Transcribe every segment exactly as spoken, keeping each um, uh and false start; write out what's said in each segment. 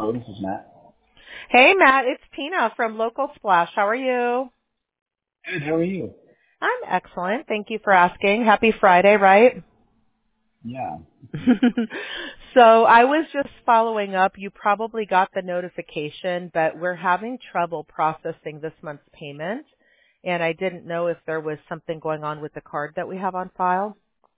Hello, this is Matt. Hey, Matt, it's Tina from Local Splash. How are you? Good, how are you? I'm excellent. Thank you for asking. Happy Friday, right? Yeah. So I was just following up. You probably got the notification, but we're having trouble processing this month's payment. And I didn't know if there was something going on with the card that we have on file.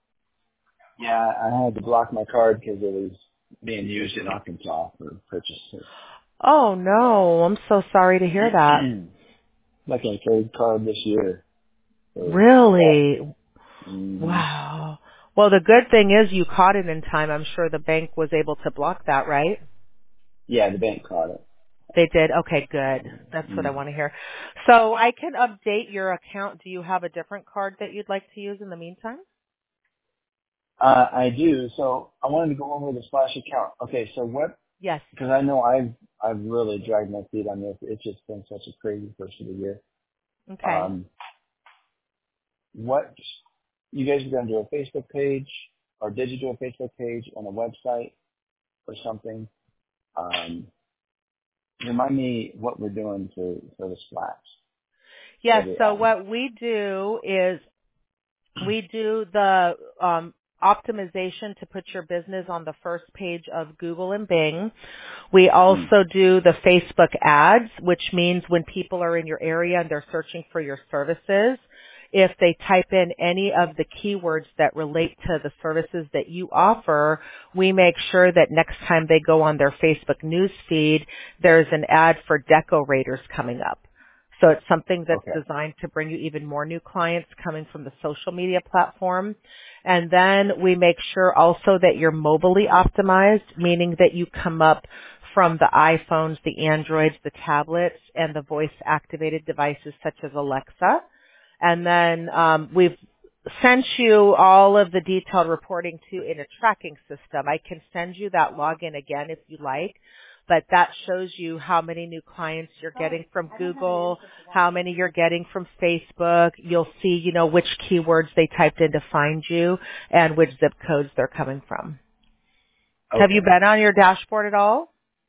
Yeah, I had to block my card because it was being used in Arkansas for purchases. Oh, no. I'm so sorry to hear that. Like a third card this year. So, Really? mm, Wow. Well, the good thing is you caught it in time. I'm sure the bank was able to block that, right? yeah, the bank caught it. They did? Okay, good. That's what I Mm. want to hear. So I can update your account. Do you have a different card that you'd like to use in the meantime? Uh, I do. So I wanted to go over the Splash account. Okay, so what, Yes. because I know I've, I've really dragged my feet on this. It's just been such a crazy first of the year. Okay. Um, what, you guys are going to do a Facebook page, or did you do a Facebook page and a website or something? Um, remind me what we're doing for, for the splash. For Yes. the, So um, what we do is we do the um, optimization to put your business on the first page of Google and Bing. We mm, also do the Facebook ads, which means when people are in your area and they're searching for your services, if they type in any of the keywords that relate to the services that you offer, we make sure that next time they go on their Facebook news feed, there's an ad for decorators coming up. So it's something that's okay. designed to bring you even more new clients coming from the social media platform. And then we make sure also that you're mobilely optimized, meaning that you come up from the iPhones, the Androids, the tablets, and the voice activated devices such as Alexa. And then um, we've sent you all of the detailed reporting to in a tracking system. I can send you that login again if you like, but that shows you how many new clients you're getting from Google, how many you're getting from Facebook. You'll see, you know, which keywords they typed in to find you and which zip codes they're coming from. Have you Okay. been on your dashboard at all?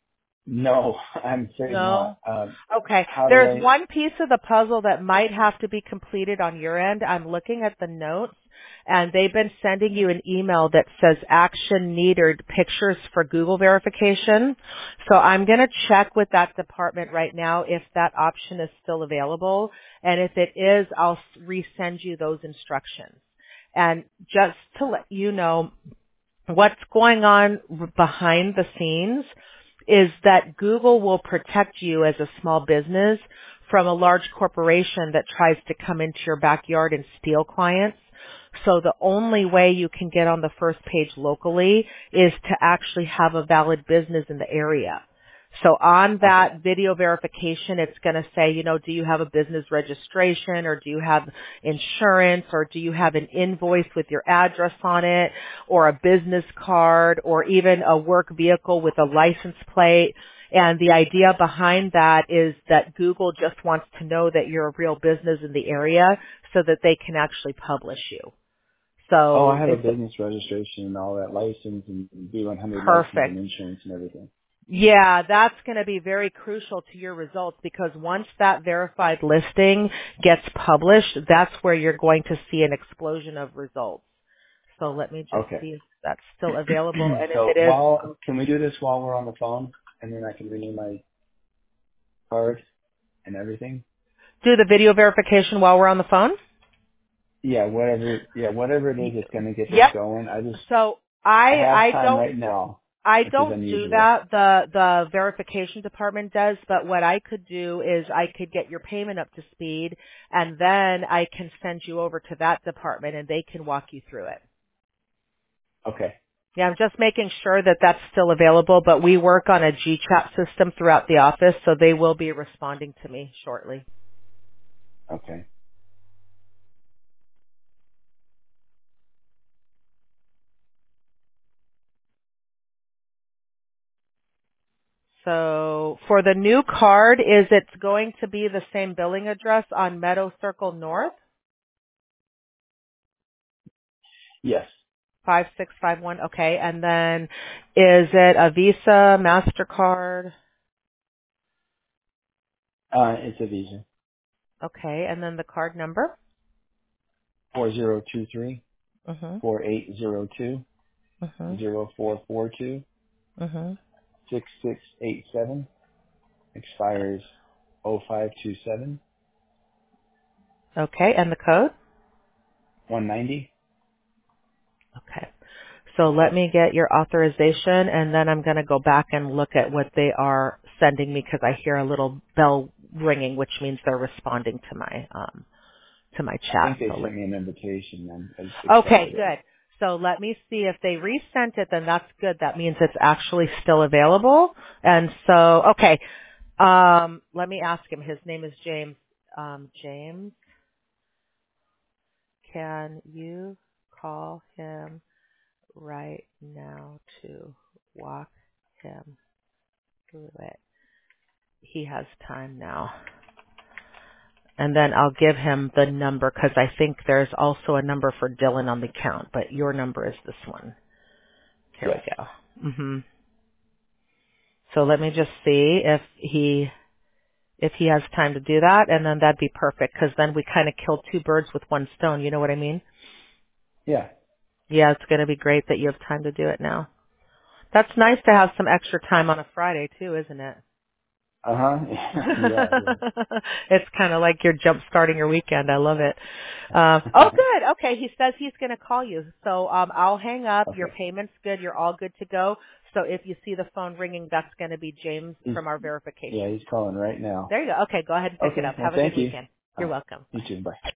No, I'm afraid No. not. Um, Okay. how do There's I, one piece of the puzzle that might have to be completed on your end. I'm looking at the notes, and they've been sending you an email that says action needed pictures for Google verification. So I'm going to check with that department right now if that option is still available. And if it is, I'll resend you those instructions. And just to let you know, what's going on behind the scenes is that Google will protect you as a small business from a large corporation that tries to come into your backyard and steal clients. So the only way you can get on the first page locally is to actually have a valid business in the area. So on okay, that video verification, it's going to say, you know, do you have a business registration, or do you have insurance, or do you have an invoice with your address on it, or a business card, or even a work vehicle with a license plate. And the idea behind that is that Google just wants to know that you're a real business in the area so that they can actually publish you. oh, I So have a it's business registration and all that license and B one hundred license perfect. and insurance and everything. Yeah, that's going to be very crucial to your results, because once that verified listing gets published, that's where you're going to see an explosion of results. So let me just Okay. see if that's still available. And if So it is, while, can we do this while we're on the phone and then I can renew my card and everything? do the video verification while we're on the phone. Yeah, whatever, yeah, whatever it is Y- that's going to get this Yep. going. I just, So I I have I time don't right now, I which is don't do unusual. that. The the verification department does, but what I could do is I could get your payment up to speed, and then I can send you over to that department and they can walk you through it. Okay. Yeah, I'm just making sure that that's still available, but we work on a G chat system throughout the office, so they will be responding to me shortly. Okay. So for the new card, is it going to be the same billing address on Meadow Circle North? Yes. five six five one. Okay. And then is it a Visa, MasterCard? Uh, it's a Visa. Okay. And then the card number? Four zero two three Mhm. four eight zero two Mhm. zero four four two Mhm. six six eight seven. Expires oh five two seven. Okay. And the code? one ninety. Okay. So let me get your authorization, and then I'm going to go back and look at what they are sending me because I hear a little bell ringing, which means they're responding to my um, to my I chat. think they So sent let, me an invitation and I just okay, accepted it. good. So let me see if they resent it. Then that's good. That means it's actually still available. And so, okay, um, let me ask him. His name is James. Um, James, can you call him right now to walk him through it? He has time now. And then I'll give him the number because I think there's also a number for Dylan on the account, but your number is this one. Here we Yes. go. hmm So let me just see if he if he has time to do that, and then that'd be perfect because then we kind of kill two birds with one stone. You know what I mean? Yeah. Yeah, it's going to be great that you have time to do it now. That's nice to have some extra time on a Friday too, isn't it? Uh huh. Yeah, it is. It's kind of like you're jump starting your weekend. I love it. Um, oh, good. Okay, he says he's going to call you. So um, I'll hang up. Your Okay. payment's good. You're all good to go. So if you see the phone ringing, that's going to be James He's, from our yeah, verification. he's calling right now. There you go. Okay, go ahead and pick it Okay. up. Well, Have a good thank you. weekend. All You're right. welcome. You Bye. too. Bye.